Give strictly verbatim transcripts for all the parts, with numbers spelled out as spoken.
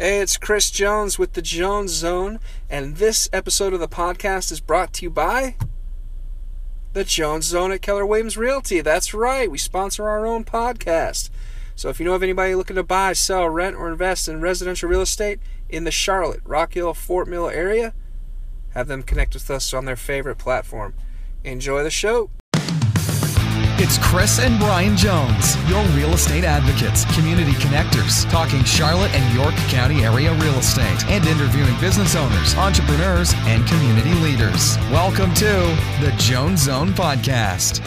Hey, it's Chris Jones with the Jones Zone, and this episode of the podcast is brought to you by the Jones Zone at Keller Williams Realty. That's right, we sponsor our own podcast. So if you know of anybody looking to buy, sell, rent, or invest in residential real estate in the Charlotte, Rock Hill, Fort Mill area, have them connect with us on their favorite platform. Enjoy the show. It's Chris and Brian Jones, your real estate advocates, community connectors, talking Charlotte and York County area real estate, and interviewing business owners, entrepreneurs, and community leaders. Welcome to the Jones Zone Podcast.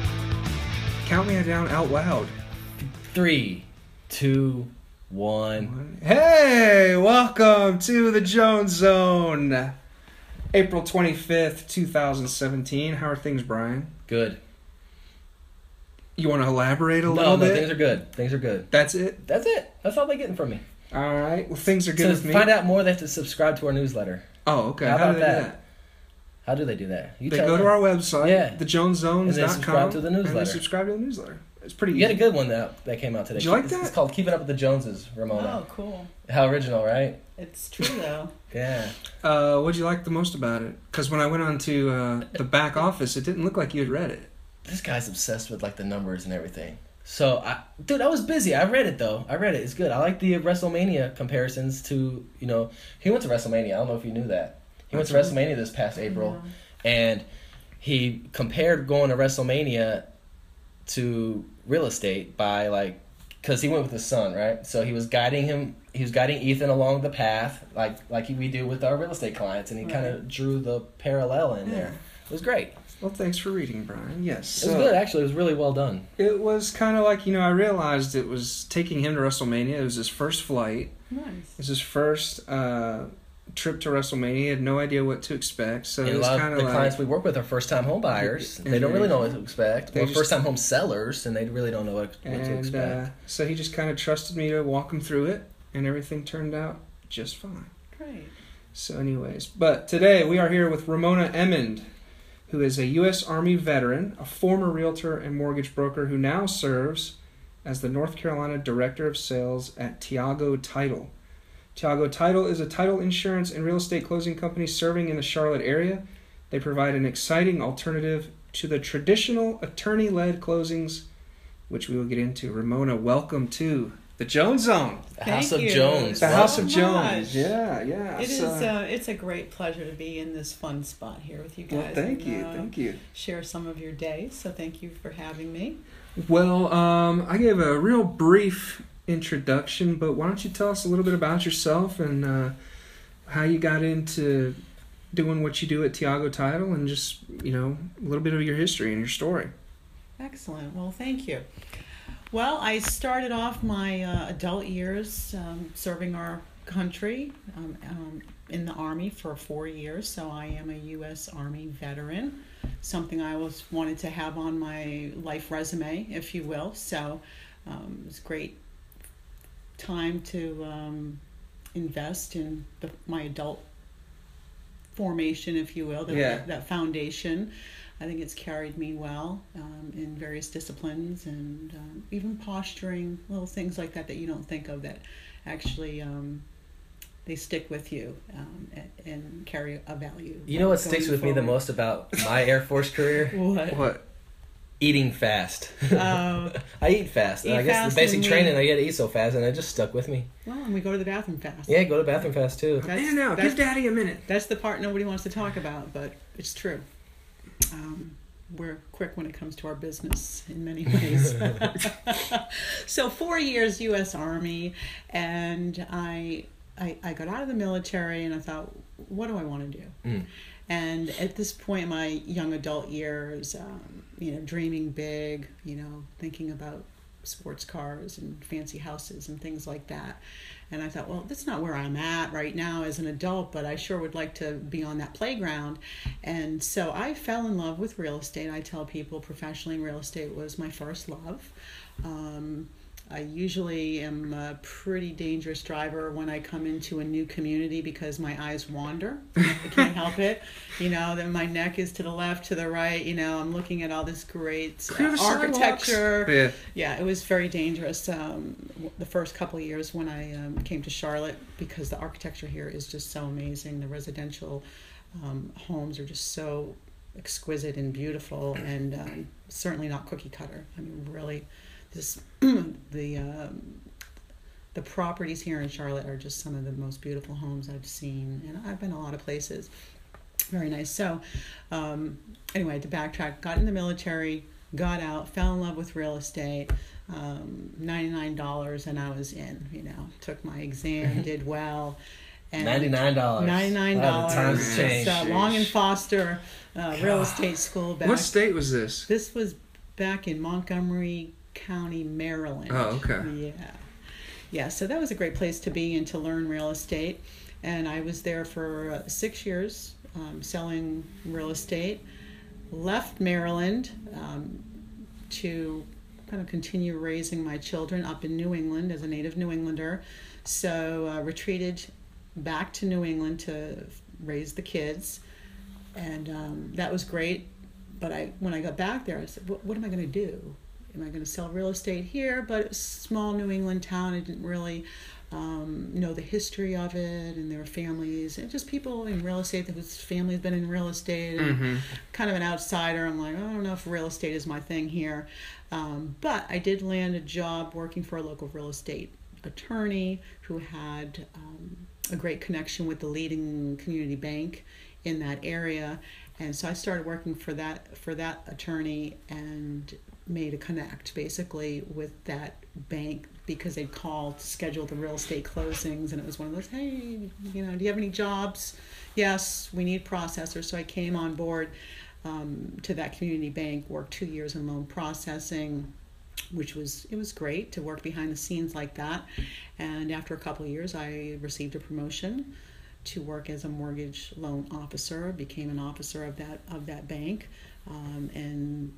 Count me down out loud. Three, two, one. Hey, welcome to the Jones Zone. April twenty-fifth, twenty seventeen. How are things, Brian? Good. You want to elaborate a No, little no, bit? things are good. Things are good. That's it? That's it. That's all they're getting from me. All right. Well, things are good So with to me. find out more, they have to subscribe to our newsletter. Oh, okay. How How, about do they that? do that? How do they do that? You They tell go to them. our website, Yeah. the jones zones dot com, And they subscribe to the and newsletter. they subscribe to the newsletter. It's pretty You easy. had a good one that, that came out today. Did you like it's, that? It's called Keeping Up with the Joneses, Ramona. Oh, cool. How original, right? It's true, though. Yeah. Uh, what did you like the most about it? Because when I went on to uh, the back office, it didn't look like you had read it. This guy's obsessed with like the numbers and everything. So, I, dude, I was busy. I read it, though. I read it. It's good. I like the WrestleMania comparisons to, you know, he went to WrestleMania. I don't know if you knew that. He went to WrestleMania this past April, Yeah. and he compared going to WrestleMania to real estate by, like, because he went with his son, right? So he was guiding him, he was guiding Ethan along the path, like like we do with our real estate clients, and he Right. kind of drew the parallel in there. It was great. Well, thanks for reading, Brian. Yes. It was so- good, actually. It was really well done. It was kind of like, you know, I realized it was taking him to WrestleMania. It was his first flight. Nice. It was his first uh, trip to WrestleMania. He had no idea what to expect. So And it a was lot kind of of the like... clients we work with are first-time home buyers. And They don't they- really know what to expect. they Or just- first-time home sellers, and they really don't know what, what to And expect. uh, so he just kind of trusted me to walk him through it, and everything turned out just fine. Great. So anyways, but today we are here with Ramona Emmond, who is a U S Army veteran, a former realtor and mortgage broker who now serves as the North Carolina Director of Sales at Tiago Title. Tiago Title is a title insurance and real estate closing company serving in the Charlotte area. They provide an exciting alternative to the traditional attorney-led closings, which we will get into. Ramona, welcome to the Jones Zone. The House Thank of you. Jones. The so House of much. Jones. Yeah, yeah. It is. so- Uh, it's a great pleasure to be in this fun spot here with you guys. well, thank and, you, uh, thank you. Share some of your day. So thank you for having me. Well, um, I gave a real brief introduction, but why don't you tell us a little bit about yourself and uh, how you got into doing what you do at Tiago Title, and just, you know, a little bit of your history and your story. Excellent. Well, thank you. Well, I started off my uh, adult years um, serving our country um, um, in the Army for four years. So I am a U S Army veteran, something I always wanted to have on my life resume, if you will. So um, it was a great time to um, invest in the, my adult formation, if you will, that, Yeah. that foundation. I think it's carried me well um, in various disciplines, and um, even posturing, little things like that that you don't think of that actually um, they stick with you um, and, and carry a value. You know what going sticks with me the forward. most about my Air Force career? What? What? Eating fast. Uh, I eat fast. Eat I guess fast the basic and training, we- I get to eat so fast, and it just stuck with me. well, and we go to the bathroom fast. Yeah, go to the bathroom fast, too. That's, In and out. that's, Give Daddy a minute. that's the part nobody wants to talk about, but it's true. Um, we're quick when it comes to our business in many ways. So four years U S Army, and I, I I got out of the military, and I thought, what do I want to do? Mm. And at this point in my young adult years, um, you know, dreaming big, you know, thinking about sports cars and fancy houses and things like that. And I thought, well, that's not where I'm at right now as an adult, but I sure would like to be on that playground. And so I fell in love with real estate. I tell people professionally, real estate was my first love. Um, I usually am a pretty dangerous driver when I come into a new community because my eyes wander. I can't help it. You know, then my neck is to the left, to the right. You know, I'm looking at all this great uh, architecture. Yeah. Yeah, it was very dangerous um, the first couple of years when I um, came to Charlotte, because the architecture here is just so amazing. The residential um, homes are just so exquisite and beautiful, and um, certainly not cookie cutter. I mean, really, this the um, the properties here in Charlotte are just some of the most beautiful homes I've seen, and I've been a lot of places. Very nice. So, um, anyway, to backtrack, got in the military, got out, fell in love with real estate. Um, ninety-nine dollars, and I was in. You know, took my exam, did well. And ninety-nine dollars. ninety-nine dollars. Wow, the times changed. Uh, Long and Foster uh, real estate school. Back. What state was this? This was back in Montgomery County, Maryland. Oh, okay. Yeah. Yeah, so that was a great place to be and to learn real estate. And I was there for uh, six years um, selling real estate. Left Maryland um, to kind of continue raising my children up in New England as a native New Englander. So uh, retreated back to New England to raise the kids. And um, that was great. But I, when I got back there, I said, what, what am I going to do? Am I going to sell real estate here? But it's a small New England town. I didn't really um, know the history of it, and there were families and just people in real estate whose family's been in real estate. And Mm-hmm. kind of an outsider. I'm like, I don't know if real estate is my thing here. Um, but I did land a job working for a local real estate attorney who had um, a great connection with the leading community bank in that area. And so I started working for that for that attorney and made a connect basically with that bank because they'd call to schedule the real estate closings, and it was one of those, hey, you know, do you have any jobs? Yes, we need processors. So I came on board um, to that community bank, worked two years in loan processing, which was, it was great to work behind the scenes like that. And after a couple of years, I received a promotion to work as a mortgage loan officer, became an officer of that of that bank, um, and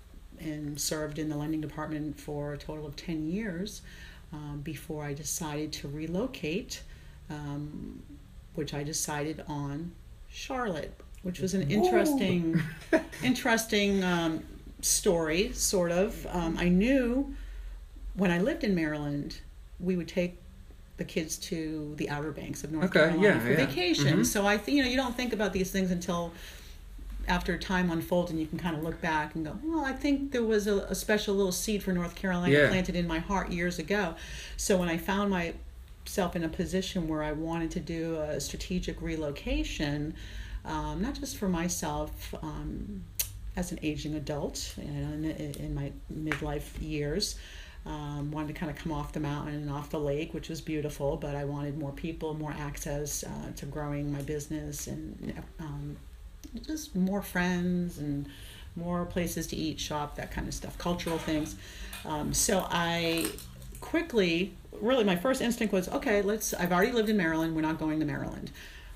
and served in the lending department for a total of ten years um, before I decided to relocate, um, which I decided on Charlotte, which was an interesting, interesting um, story, sort of. Um, I knew when I lived in Maryland, we would take the kids to the Outer Banks of North Okay, Carolina yeah, for yeah. vacation. Mhm. So I think, you know, you don't think about these things until after time unfolds, and you can kind of look back and go, well, I think there was a, a special little seed for North Carolina Yeah. planted in my heart years ago. So when I found myself in a position where I wanted to do a strategic relocation, um, not just for myself um, as an aging adult, you know, in, in my midlife years, Um, wanted to kind of come off the mountain and off the lake, which was beautiful, but I wanted more people, more access uh, to growing my business, and um, just more friends and more places to eat, shop, that kind of stuff, cultural things. Um, so I quickly, really my first instinct was, okay, let's, I've already lived in Maryland, we're not going to Maryland.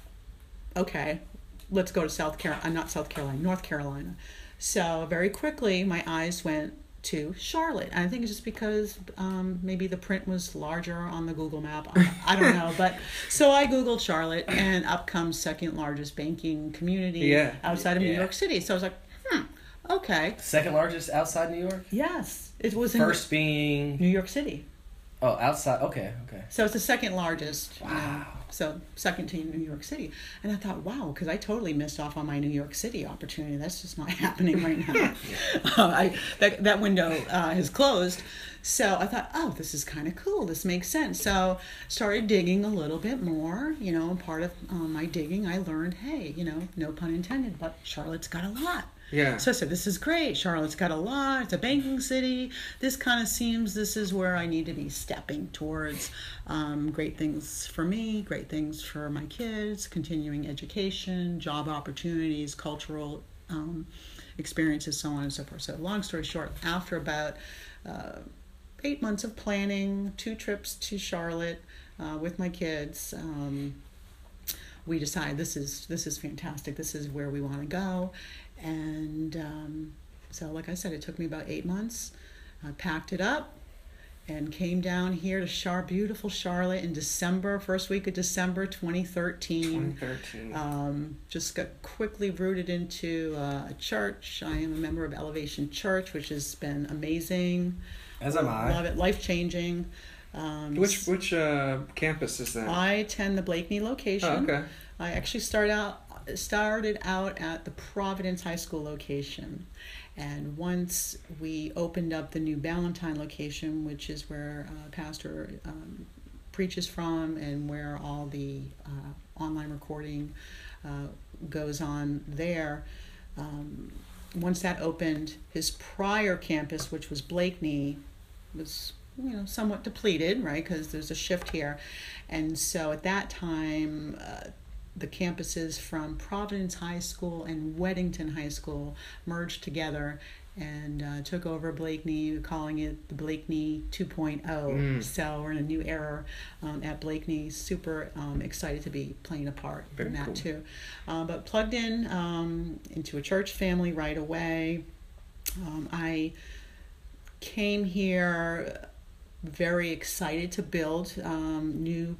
Okay, let's go to South Carolina, uh, not South Carolina, North Carolina. So very quickly my eyes went to Charlotte. And I think it's just because um, maybe the print was larger on the Google map. I, I don't know. But so I Googled Charlotte, and up comes second largest banking community Yeah. outside of Yeah. New York City. So I was like, hmm, okay. Second largest outside New York? Yes. It was in First being... New York City. Oh, outside. Okay, okay. So it's the second largest. you know, Wow. so second to New York City. And I thought, wow, because I totally missed off on my New York City opportunity. That's just not happening right now. uh, I, that, that window uh, is closed. So I thought, oh, this is kind of cool. This makes sense. So started digging a little bit more. You know, part of um, my digging, I learned, hey, you know, no pun intended, but Charlotte's got a lot. Yeah. So I said, this is great. Charlotte's got a lot. It's a banking city. This kind of seems this is where I need to be stepping towards um, great things for me, great things for my kids, continuing education, job opportunities, cultural um, experiences, so on and so forth. So long story short, after about uh, eight months of planning, two trips to Charlotte uh, with my kids, um, we decided this is this is fantastic. This is where we want to go. And um, so, like I said, it took me about eight months. I packed it up and came down here to Char- beautiful Charlotte in December, first week of December twenty thirteen. twenty thirteen. Um, just got quickly rooted into uh, a church. I am a member of Elevation Church, which has been amazing. As am I. Love it, life-changing. Um, Which which uh, campus is that? I attend the Blakeney location. Oh, okay. I actually started out started out at the Providence High School location, and once we opened up the New Ballantyne location, which is where uh, Pastor um, preaches from and where all the uh, online recording uh, goes on there. Um, once that opened, his prior campus, which was Blakeney, was you know somewhat depleted, right? Because there's a shift here, and so at that time. Uh, the campuses from Providence High School and Weddington High School merged together and uh, took over Blakeney, calling it the Blakeney two point oh. Mm. So we're in a new era um, at Blakeney. Super um, excited to be playing a part Very in that cool. too. Uh, but plugged in um, into a church family right away. Um, I came here very excited to build um, new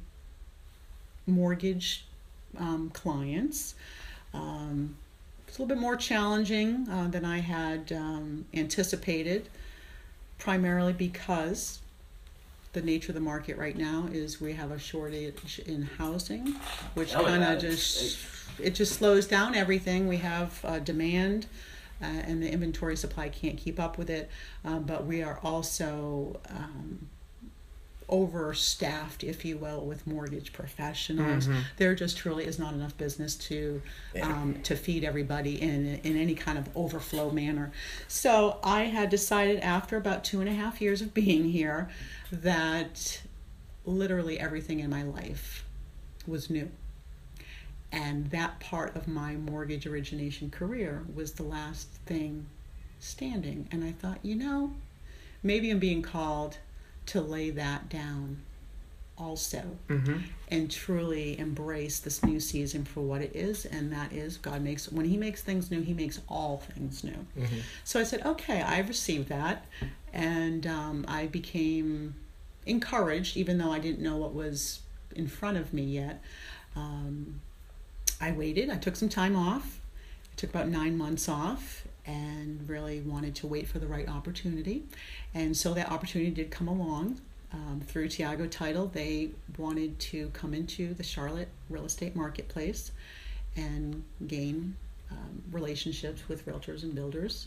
mortgage Um, clients. Um, it's a little bit more challenging uh, than I had um, anticipated, primarily because the nature of the market right now is we have a shortage in housing, which Oh, kind yeah, of it's- just it just slows down everything. We have uh, demand, uh, and the inventory supply can't keep up with it. Um, but we are also um, overstaffed, if you will, with mortgage professionals. Mhm. There just truly is not enough business to um, to feed everybody in in any kind of overflow manner. So I had decided after about two and a half years of being here that literally everything in my life was new. And that part of my mortgage origination career was the last thing standing. And I thought, you know, maybe I'm being called to lay that down also Mm-hmm. and truly embrace this new season for what it is, and that is God makes, when he makes things new, he makes all things new. Mm-hmm. So I said, okay, I received that, and um, I became encouraged, even though I didn't know what was in front of me yet. Um, I waited, I took some time off, I took about nine months off, and really wanted to wait for the right opportunity. And so that opportunity did come along um, through Tiago Title. They wanted to come into the Charlotte real estate marketplace and gain um, relationships with realtors and builders.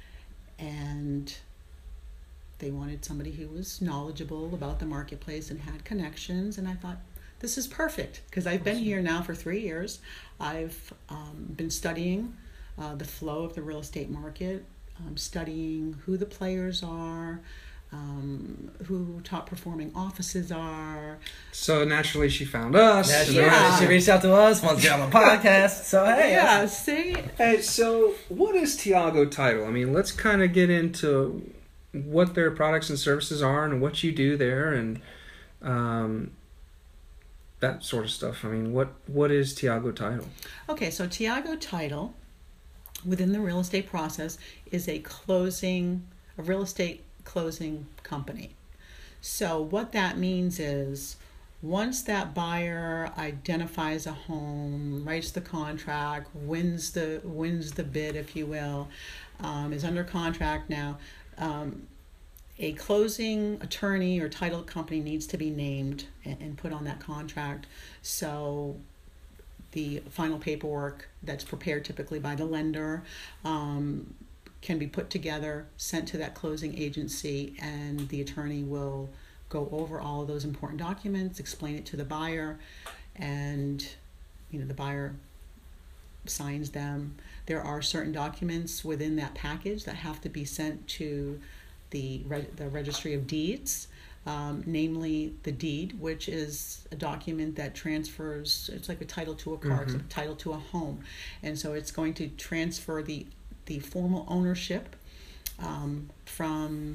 And they wanted somebody who was knowledgeable about the marketplace and had connections. And I thought, this is perfect, because I've been here now for three years. I've um, been studying Uh, the flow of the real estate market, um, studying who the players are, um, who top performing offices are. So naturally, she found us. Yeah, and she, then- she reached out to us, wants to get on the podcast. So hey, Yeah, see? Hey, so what is Tiago Title? I mean, let's kind of get into what their products and services are and what you do there and um, that sort of stuff. I mean, what what is Tiago Title? Okay, so Tiago Title, within the real estate process, is a closing, a real estate closing company. So what that means is, once that buyer identifies a home, writes the contract, wins the wins the bid, if you will, um, is under contract now, um, a closing attorney or title company needs to be named and, and put on that contract. So the final paperwork that's prepared typically by the lender um, can be put together, sent to that closing agency, and the attorney will go over all of those important documents, explain it to the buyer, and you know the buyer signs them. There are certain documents within that package that have to be sent to the reg- the Registry of Deeds. Um, namely the deed, which is a document that transfers, it's like a title to a car, Mm-hmm. it's like a title to a home. And so it's going to transfer the, the formal ownership um, from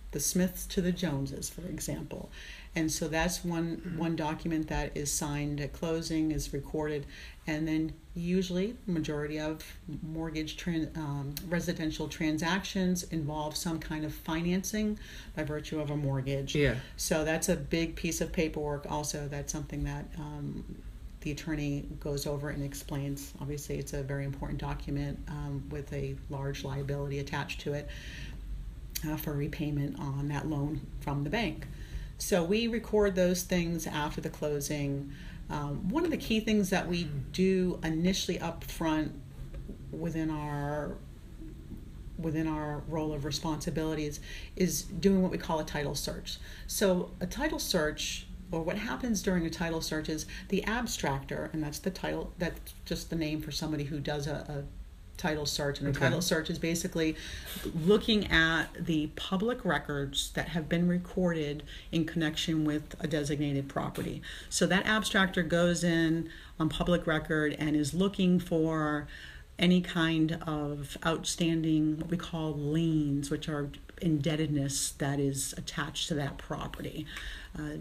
the Smiths to the Joneses, for example. And so that's one mm-hmm. one document that is signed at closing, is recorded, and then usually majority of mortgage tran- um, residential transactions involve some kind of financing by virtue of a mortgage. Yeah. So that's a big piece of paperwork. Also, that's something that um, the attorney goes over and explains. Obviously, it's a very important document um, with a large liability attached to it uh, for repayment on that loan from the bank. So we record those things after the closing. Um, one of the key things that we do initially up front within our within our role of responsibilities is doing what we call a title search. So a title search, or what happens during a title search, is the abstractor, and that's the title, that's just the name for somebody who does a, a title search. And a Okay. title search is basically looking at the public records that have been recorded in connection with a designated property. So that abstractor goes in on public record and is looking for any kind of outstanding, what we call liens, which are indebtedness that is attached to that property. Uh,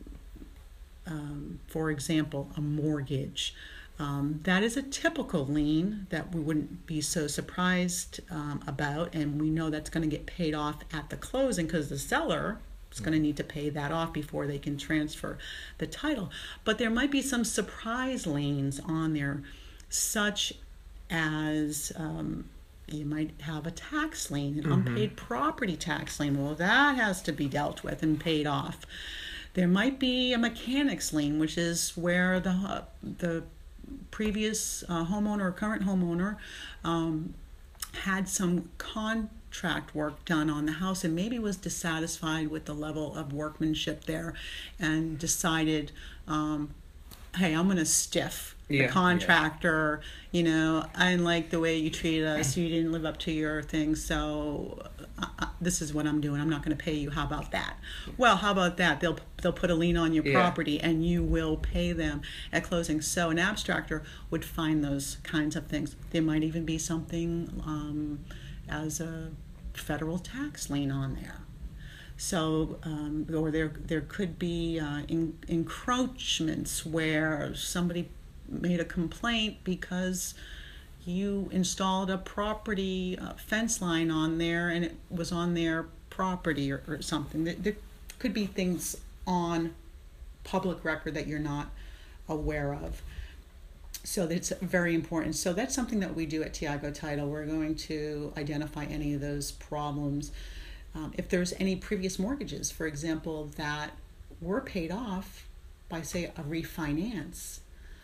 um, for example, a mortgage. Um, that is a typical lien that we wouldn't be so surprised um, about, and we know that's going to get paid off at the closing because the seller is going to need to pay that off before they can transfer the title. But there might be some surprise liens on there, such as um, you might have a tax lien, an Mm-hmm. unpaid property tax lien. Well, that has to be dealt with and paid off. There might be a mechanics lien, which is where the uh, the previous uh, homeowner or current homeowner um, had some contract work done on the house and maybe was dissatisfied with the level of workmanship there and decided, um, hey, I'm going to stiff Yeah, the contractor. You know, I didn't like the way you treated us. You didn't live up to your thing, so uh, uh, this is what I'm doing. I'm not going to pay you. How about that? Well, how about that? They'll they'll put a lien on your Yeah. property, and you will pay them at closing. So an abstractor would find those kinds of things. There might even be something um, as a federal tax lien on there. So, um, or there there could be uh, in, encroachments where somebody made a complaint because you installed a property uh, fence line on there and it was on their property or, or something. There, there could be things on public record that you're not aware of. So that's very important. So that's something that we do at Tiago Title. We're going to identify any of those problems. Um, if there's any previous mortgages, for example, that were paid off by, say, a refinance,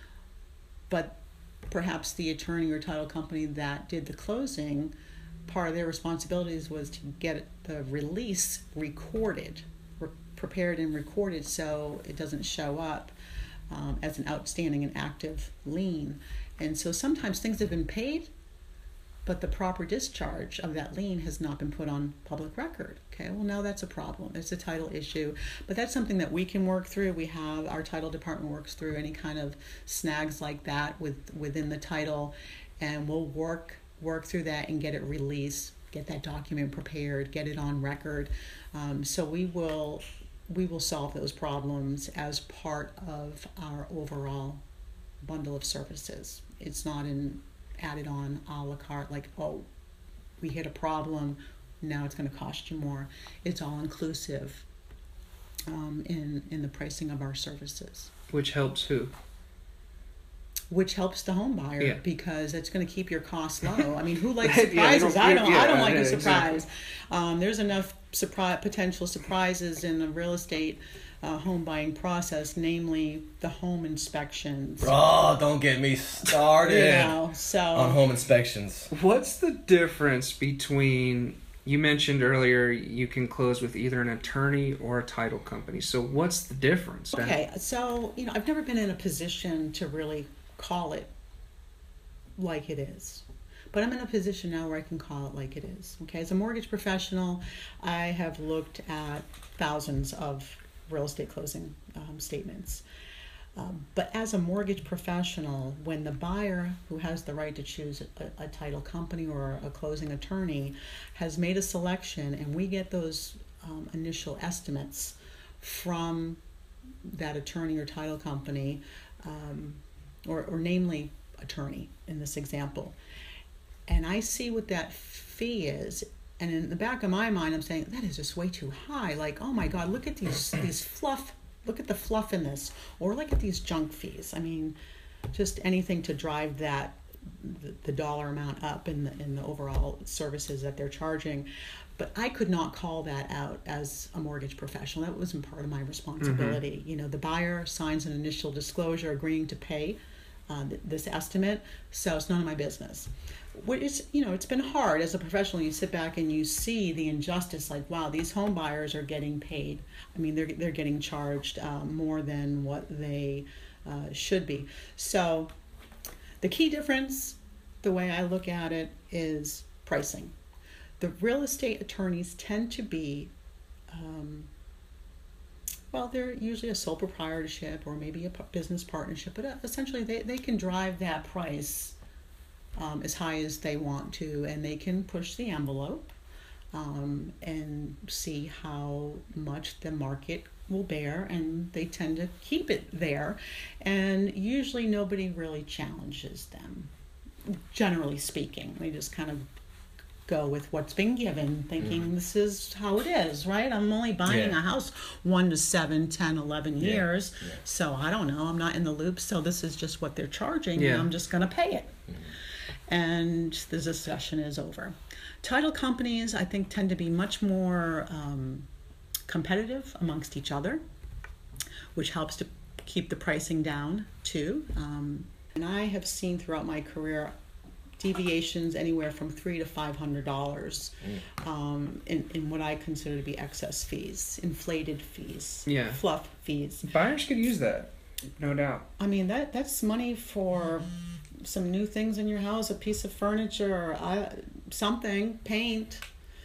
but perhaps the attorney or title company that did the closing, part of their responsibilities was to get the release recorded, re- prepared and recorded so it doesn't show up um, as an outstanding and active lien. And so sometimes things have been paid, but the proper discharge of that lien has not been put on public record. Okay, well, now that's a problem. It's a title issue, but that's something that we can work through. We have our title department works through any kind of snags like that with within the title, and we'll work work through that and get it released, get that document prepared, get it on record. Um, so we will we will solve those problems as part of our overall bundle of services. It's not an added on a la carte, like, oh, we hit a problem, now it's going to cost you more. It's all inclusive um, in in the pricing of our services, Which helps who? which helps the home buyer Yeah. because it's going to keep your costs low. I mean, who likes Yeah, you surprises? don't- I don't. yeah, I don't like yeah, a surprise. exactly. Um, there's enough surprise potential surprises in the real estate uh, home buying process, namely the home inspections. Oh, don't get me started You know, so on home inspections. What's the difference between, you mentioned earlier you can close with either an attorney or a title company. So what's the difference? Okay, so, you know, I've never been in a position to really call it like it is. But I'm in a position now where I can call it like it is. Okay, as a mortgage professional, I have looked at thousands of real estate closing um, statements. Um, but as a mortgage professional, when the buyer who has the right to choose a, a title company or a closing attorney has made a selection and we get those um, initial estimates from that attorney or title company, um, or, or namely attorney in this example. And I see what that fee is. And in the back of my mind, I'm saying, that is just way too high. Like, oh my God, look at these these fluff, look at the fluff in this. Or look at these junk fees. I mean, just anything to drive that, the, the dollar amount up in the, in the overall services that they're charging. But I could not call that out as a mortgage professional. That wasn't part of my responsibility. Mm-hmm. You know, the buyer signs an initial disclosure agreeing to pay uh, th- this estimate, so it's none of my business. What is, you know, it's been hard as a professional. You sit back and you see the injustice, like, wow, these home buyers are getting paid. I mean, they're they're getting charged um, more than what they uh, should be. So the key difference, the way I look at it, is pricing. The real estate attorneys tend to be, um, well, they're usually a sole proprietorship or maybe a business partnership, but essentially they, they can drive that price Um, as high as they want to, and they can push the envelope um, and see how much the market will bear, and they tend to keep it there, and usually nobody really challenges them, generally speaking. They just kind of go with what's been given, thinking mm. this is how it is, right? I'm only buying yeah. a house one to seven, ten, eleven yeah. years, yeah. so I don't know, I'm not in the loop, so this is just what they're charging, yeah. and I'm just going to pay it. Mm. And the discussion is over. Title companies, I think, tend to be much more um, competitive amongst each other, which helps to keep the pricing down too. Um, and I have seen throughout my career deviations anywhere from three to five hundred dollars mm. um, in in what I consider to be excess fees, inflated fees, yeah. fluff fees. Buyers could use that, no doubt. I mean, that that's money for some new things in your house, a piece of furniture, uh, something, paint.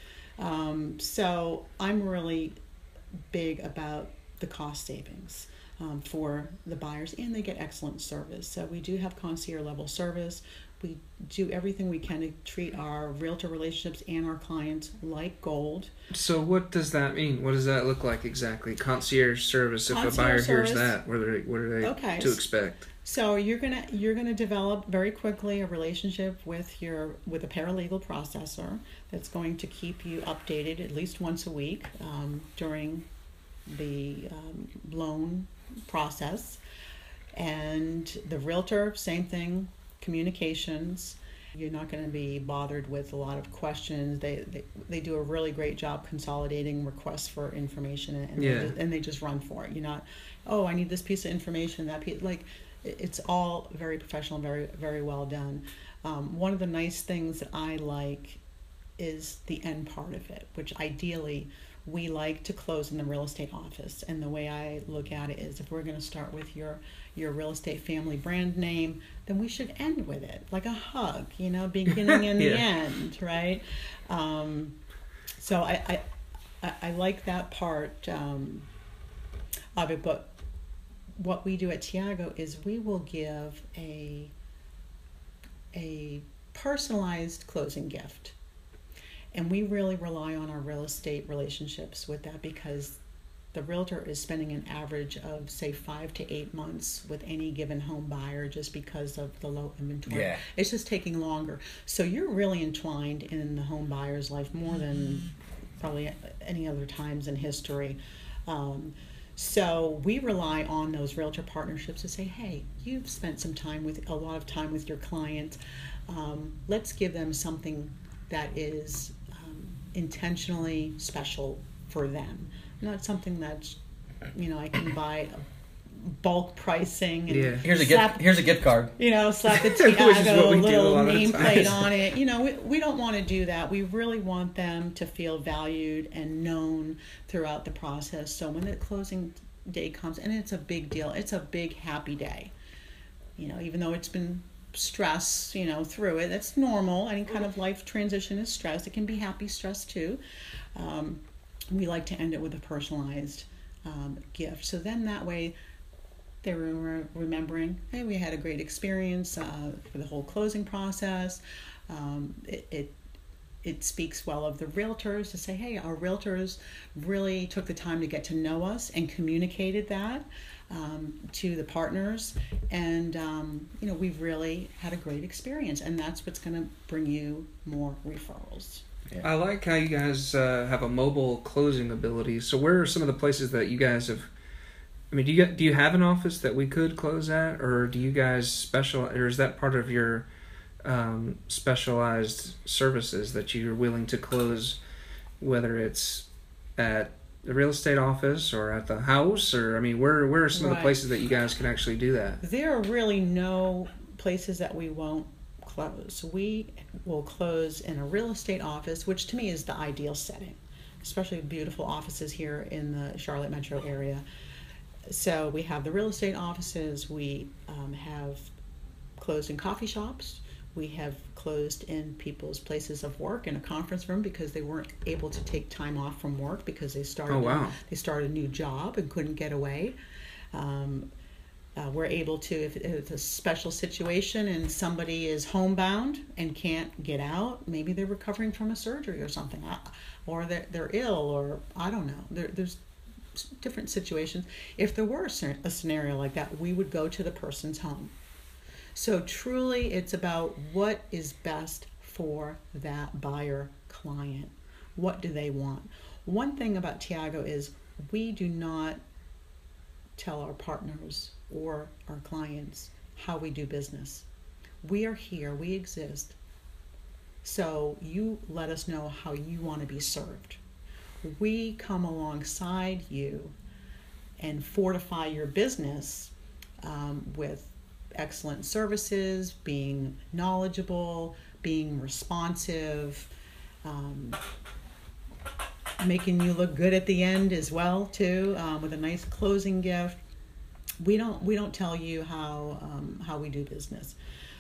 Um, so I'm really big about the cost savings um, for the buyers, and they get excellent service. So we do have concierge level service. We do everything we can to treat our realtor relationships and our clients like gold. So what does that mean? What does that look like exactly? Concierge service. If Concierge a buyer service. hears that, what are they, what are they okay. to expect? So you're gonna you're gonna develop very quickly a relationship with your with a paralegal processor that's going to keep you updated at least once a week um, during the um, loan process, and the realtor, same thing, communications. You're not going to be bothered with a lot of questions. They they, they do a really great job consolidating requests for information, and yeah. they, and they just run for it. You're not, oh, I need this piece of information, that piece, like. It's all very professional, very very well done. Um, one of the nice things that I like is the end part of it, which ideally we like to close in the real estate office. And the way I look at it is, if we're going to start with your your real estate family brand name, then we should end with it, like a hug, you know, beginning and yeah. the end, right? Um, so I, I I like that part um, of it, but what we do at Tiago is we will give a a personalized closing gift, and we really rely on our real estate relationships with that, because the realtor is spending an average of say five to eight months with any given home buyer just because of the low inventory. Yeah. It's just taking longer, so you're really entwined in the home buyer's life more than probably any other times in history. Um, So we rely on those realtor partnerships to say, hey, you've spent some time with a lot of time with your client. Um, let's give them something that is um, intentionally special for them, not something that's, you know, I can buy bulk pricing and yeah. here's a slap, gift here's a gift card. You know, slap the Tiago little nameplate on it. You know, we, we don't want to do that. We really want them to feel valued and known throughout the process. So when the closing day comes, and it's a big deal, it's a big happy day. You know, even though it's been stress, you know, through it, that's normal. Any kind of life transition is stress. It can be happy stress too. Um, we like to end it with a personalized um, gift. So then that way, they were remembering, hey, we had a great experience uh, for the whole closing process. Um, it, it it speaks well of the realtors to say, hey, our realtors really took the time to get to know us and communicated that um, to the partners. And, um, you know, we've really had a great experience. And that's what's going to bring you more referrals. Yeah. I like how you guys uh, have a mobile closing ability. So where are some of the places that you guys have, I mean, do you do you have an office that we could close at, or do you guys special, or is that part of your um, specialized services that you're willing to close, whether it's at the real estate office or at the house, or I mean, where where are some of the Right. places that you guys can actually do that? There are really no places that we won't close. We will close in a real estate office, which to me is the ideal setting, especially beautiful offices here in the Charlotte metro area. So we have the real estate offices, we um, have closed in coffee shops, we have closed in people's places of work in a conference room because they weren't able to take time off from work because they started Oh, wow. they started a new job and couldn't get away. Um, uh, we're able to, if it's a special situation and somebody is homebound and can't get out, maybe they're recovering from a surgery or something, uh, or they're, they're ill, or I don't know. There, there's different situations. If there were a sce- a scenario like that, we would go to the person's home. So truly, it's about what is best for that buyer client. What do they want? One thing about Tiago is we do not tell our partners or our clients how we do business. We are here, we exist. So you let us know how you want to be served. We come alongside you and fortify your business um, with excellent services, being knowledgeable, being responsive, um, making you look good at the end as well too, um, with a nice closing gift. We don't we don't tell you how um, how we do business.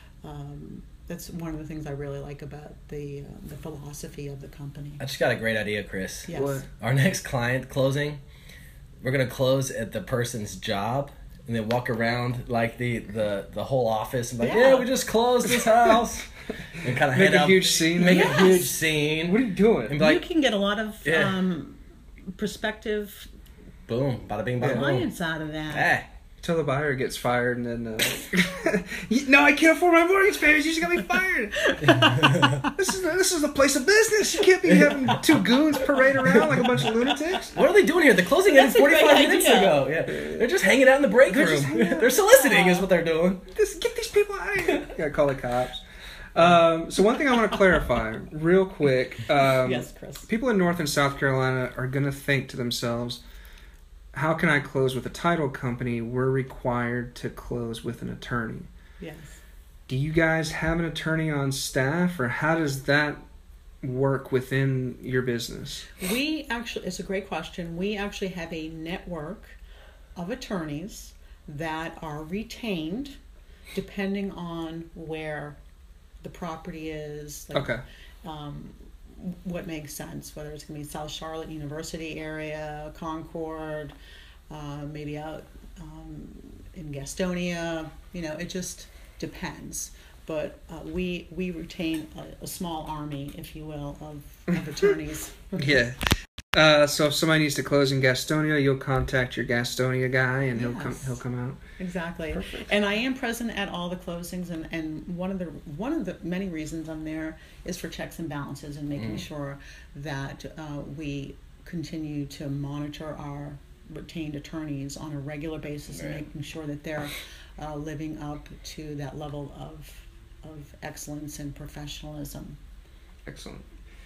Um, that's one of the things I really like about the uh, the philosophy of the company. I just got a great idea, Chris. Yes. What? Our next client closing, we're gonna close at the person's job and then walk around like the the, the whole office and be like, Yeah. yeah, we just closed this house, and kind of Make head a up, huge scene. make Yes. a huge scene. What are you doing? And be like, you can get a lot of Yeah. um, prospective boom, bada bing, bada boom. clients out of that. Hey, Till the buyer gets fired, and then uh, no, I can't afford my mortgage payments. You just got me fired. this is the, this is the place of business. You can't be having two goons parade around like a bunch of lunatics. what are they doing here? The closing ended That's a great forty-five minutes idea. ago. Yeah, they're just hanging out in the break They're room. just hanging out. They're soliciting, is what they're doing. This, get these people out of here. Gotta call the cops. Um, so one thing I want to clarify, real quick. Um, Yes, Chris. People in North and South Carolina are gonna think to themselves, how can I close with a title company? We're required to close with an attorney. Yes. Do you guys have an attorney on staff, or how does that work within your business? We actually, it's a great question. We actually have a network of attorneys that are retained depending on where the property is. Like, Okay. um, what makes sense, whether it's going to be South Charlotte University area, Concord, uh, maybe out um, in Gastonia. You know, it just depends. But uh, we we retain a, a small army, if you will, of, of attorneys. Yeah. Uh, so if somebody needs to close in Gastonia, you'll contact your Gastonia guy, and he'll come. Yes. He'll come out. Exactly. Perfect. And I am present at all the closings, and, and one of the one of the many reasons I'm there is for checks and balances and making Mm. sure that uh, we continue to monitor our retained attorneys on a regular basis and Right. making sure that they're uh, living up to that level of of excellence and professionalism. Excellent.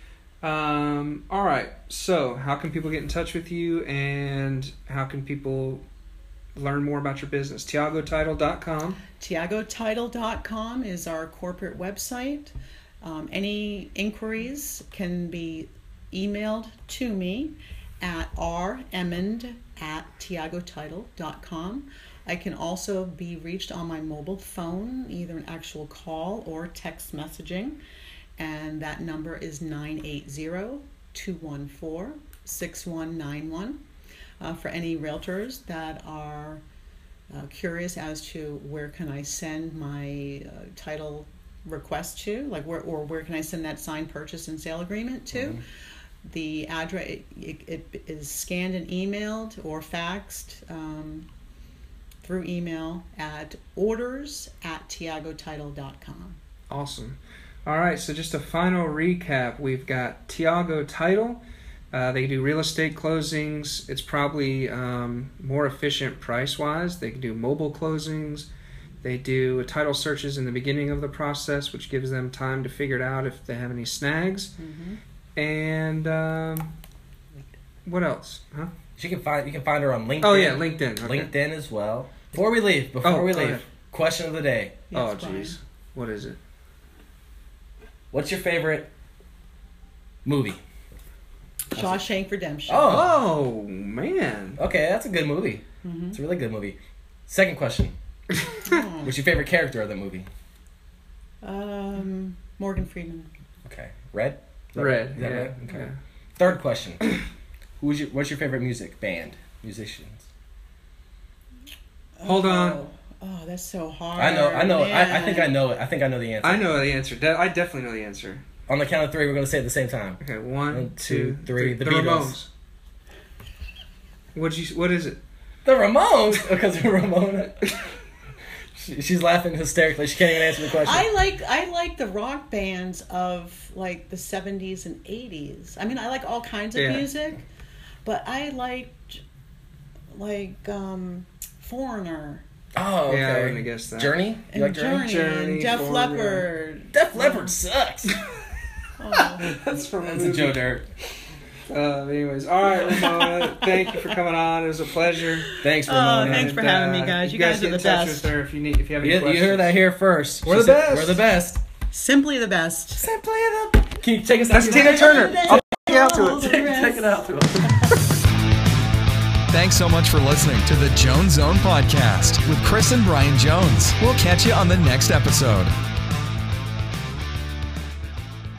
Um, all right. So, how can people get in touch with you, and how can people learn more about your business? Tiago Title dot com. Tiago Title dot com is our corporate website. Um, any inquiries can be emailed to me at r emmond at Tiago Title dot com. I can also be reached on my mobile phone, either an actual call or text messaging, and that number is nine eight zero, two one four, six one nine one. Uh, for any realtors that are uh, curious as to where can I send my uh, title request to, like where or where can I send that signed purchase and sale agreement to. Mhm. The address it, it, it is scanned and emailed or faxed um, through email at orders at tiago title dot com. Awesome. All right, so just a final recap. We've got Tiago Title. Uh, they do real estate closings. It's probably um, more efficient price-wise. They can do mobile closings. They do title searches in the beginning of the process, which gives them time to figure it out if they have any snags. Mm-hmm. And um, what else? Huh? You can find you can find her on LinkedIn. Oh, yeah, LinkedIn. Okay. LinkedIn as well. Before we leave, before Oh, we go leave, ahead. question of the day. Yes, Oh, Brian. jeez. What is it? What's your favorite movie? Shawshank Redemption. Oh, Oh, man. okay, that's a good movie. Mm-hmm. It's a really good movie. Second question. Oh. What's your favorite character of the movie? Um, Morgan Freeman. Okay. Red? Is that Red. right? Is that Yeah. right? Okay. yeah. Third question. Who's your what's your favorite music band? Musicians? Hold on. Oh, oh, that's so hard. I know, I know, I, I think I man. know it. I think I know the answer. I know the answer. De- I definitely know the answer. On the count of three, we're gonna say it at the same time. Okay, one, One, two, two, three. three. The The Beatles. Ramones. What'd you? What is it? The Ramones, because Ramona. she, she's laughing hysterically. She can't even answer the question. I like I like the rock bands of like the seventies and eighties. I mean, I like all kinds of Yeah. music, but I liked like um, Foreigner oh, okay. Yeah, I wouldn't have guessed that. Journey. You and like Journey? Journey, Journey, and Def Foreigner. Leppard. Def Leppard sucks. Oh. That's from That's a Joe Dirt. Uh, anyways, all right, Ramona. Thank you for coming on. It was a pleasure. Thanks, Oh, Ramona. thanks for having me, guys. You guys get are in the touch best. with her if you need if you have any You, you questions. heard that here first. We're She the said- best. We're the best. Simply the best. Simply the. Can you take us That's out? Tina Turner. I'll take you out to it. Take, take it out to us. Thanks so much for listening to the Jones Zone Podcast with Chris and Brian Jones. We'll catch you on the next episode.